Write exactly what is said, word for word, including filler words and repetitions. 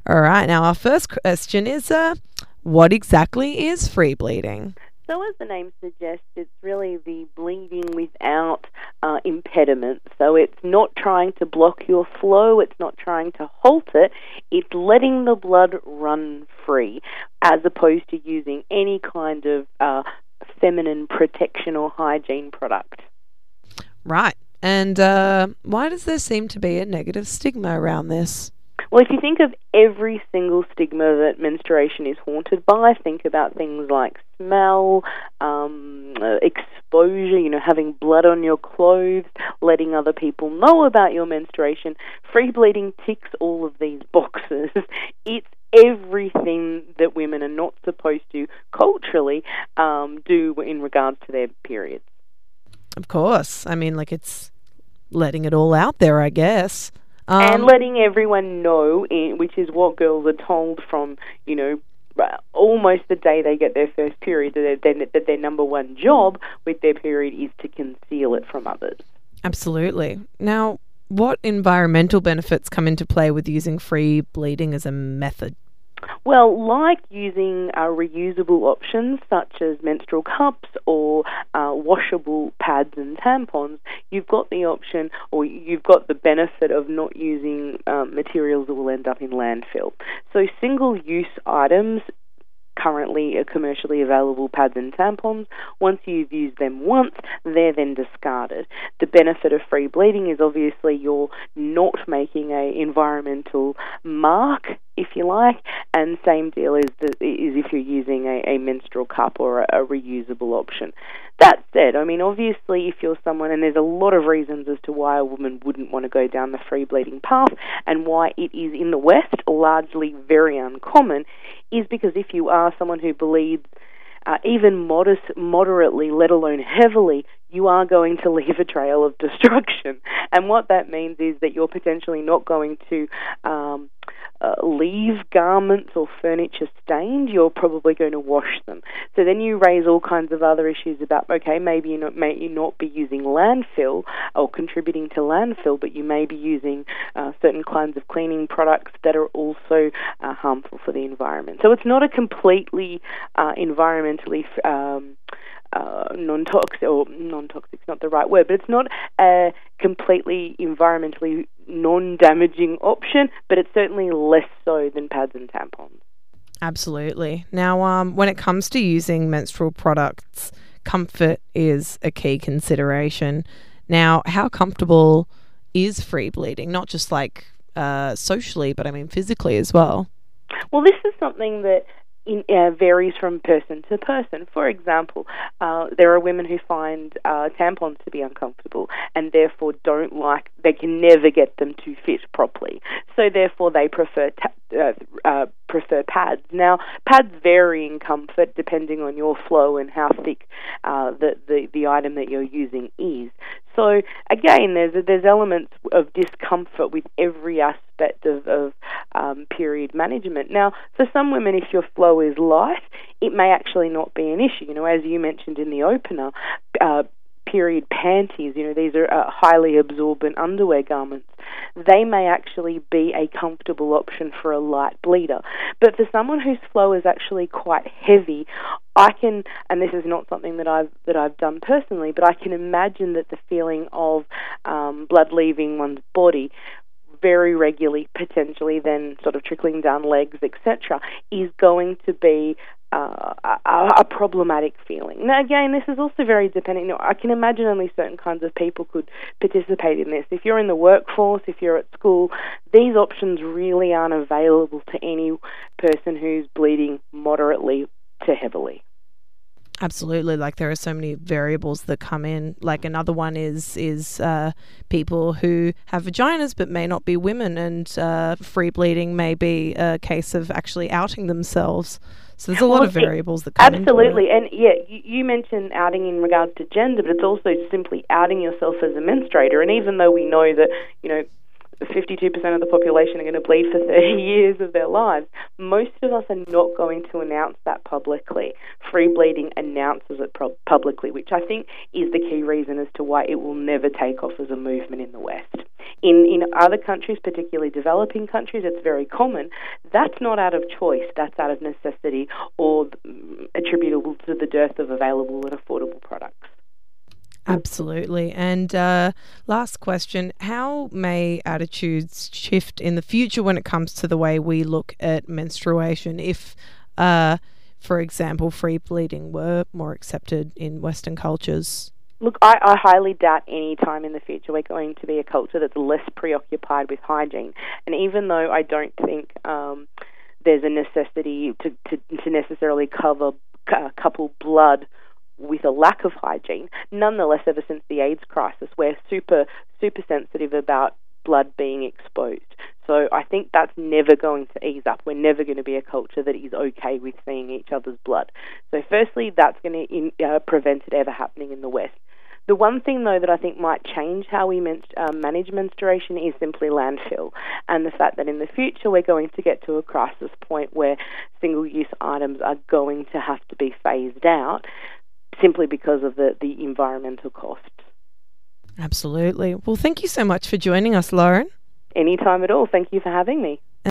All right. Now, our first question is, uh, what exactly is free bleeding? So as the name suggests, it's really the bleeding without uh, impediment. So it's not trying to block your flow, it's not trying to halt it, it's letting the blood run free, as opposed to using any kind of uh, feminine protection or hygiene product. Right. And uh, why does there seem to be a negative stigma around this? Well, if you think of every single stigma that menstruation is haunted by, think about things like smell, um, uh, exposure, you know, having blood on your clothes, letting other people know about your menstruation. Free bleeding ticks all of these boxes. It's everything that women are not supposed to culturally um, do in regards to their periods. Of course. I mean, like, it's letting it all out there, I guess. Um, and letting everyone know, which is what girls are told from, you know, almost the day they get their first period, that their, that their number one job with their period is to conceal it from others. Absolutely. Now, what environmental benefits come into play with using free bleeding as a method? Well, like using uh, reusable options such as menstrual cups or uh, washable pads and tampons, you've got the option, or you've got the benefit of not using um, materials that will end up in landfill. So single-use items, currently commercially available pads and tampons, once you've used them once, they're then discarded. The benefit of free bleeding is obviously you're not making a environmental mark, if you like, and same deal is, the, is if you're using a, a menstrual cup or a, a reusable option. That said, I mean, obviously if you're someone, and there's a lot of reasons as to why a woman wouldn't want to go down the free bleeding path and why it is in the West largely very uncommon, is because if you are someone who bleeds uh, even modest, moderately, let alone heavily, you are going to leave a trail of destruction. And what that means is that you're potentially not going to um, uh, leave garments or furniture stained. You're probably going to wash them. So then you raise all kinds of other issues about, okay, maybe you not, may you not be using landfill or contributing to landfill, but you may be using uh, certain kinds of cleaning products that are also uh, harmful for the environment. So it's not a completely uh, environmentally um, Uh, non-toxic, or non-toxic is not the right word, but it's not a completely environmentally non-damaging option, but it's certainly less so than pads and tampons. Absolutely. Now, um, when it comes to using menstrual products, comfort is a key consideration. Now, how comfortable is free bleeding? Not just like uh, socially, but I mean physically as well. Well, this is something that In, uh, varies from person to person. For example, uh, there are women who find uh, tampons to be uncomfortable and therefore don't like, they can never get them to fit properly. So therefore they prefer ta- uh, uh, prefer pads. Now, pads vary in comfort depending on your flow and how thick uh, the, the, the item that you're using is. So again, there's there's elements of discomfort with every aspect of, of um, period management. Now, for some women, if your flow is light, it may actually not be an issue. You know, as you mentioned in the opener, uh, period panties, you know, these are uh, highly absorbent underwear garments. They may actually be a comfortable option for a light bleeder. But for someone whose flow is actually quite heavy, I can, and this is not something that I've that I've done personally, but I can imagine that the feeling of um, blood leaving one's body very regularly, potentially then sort of trickling down legs, et cetera, is going to be uh, a, a problematic feeling. Now, again, this is also very dependent. You know, I can imagine only certain kinds of people could participate in this. If you're in the workforce, if you're at school, these options really aren't available to any person who's bleeding moderately to heavily. Absolutely. Like, there are so many variables that come in. Like, another one is is uh, people who have vaginas but may not be women, and uh, free bleeding may be a case of actually outing themselves. So there's a lot well, of variables that come absolutely. into it. And yeah, you, you mentioned outing in regards to gender, but it's also simply outing yourself as a menstruator. And even though we know that, you know, fifty-two percent of the population are going to bleed for thirty years of their lives, Most of us are not going to announce that publicly. Free bleeding announces it pro- publicly, which I think is the key reason as to why it will never take off as a movement in the West. In in other countries, particularly developing countries, it's very common. That's not out of choice. That's out of necessity or mm, attributable to the dearth of available and affordable products. Absolutely. And uh, last question, how may attitudes shift in the future when it comes to the way we look at menstruation if, uh, for example, free bleeding were more accepted in Western cultures? Look, I, I highly doubt any time in the future we're going to be a culture that's less preoccupied with hygiene. And even though I don't think um, there's a necessity to, to, to necessarily cover uh, couple blood with a lack of hygiene, nonetheless, ever since the AIDS crisis, we're super, super sensitive about blood being exposed. So I think that's never going to ease up. We're never going to be a culture that is okay with seeing each other's blood. So firstly, that's going to in, uh, prevent it ever happening in the West. The one thing, though, that I think might change how we men- uh, manage menstruation is simply landfill, and the fact that in the future we're going to get to a crisis point where single-use items are going to have to be phased out, simply because of the, the environmental costs. Absolutely. Well, thank you so much for joining us, Lauren. Anytime at all. Thank you for having me.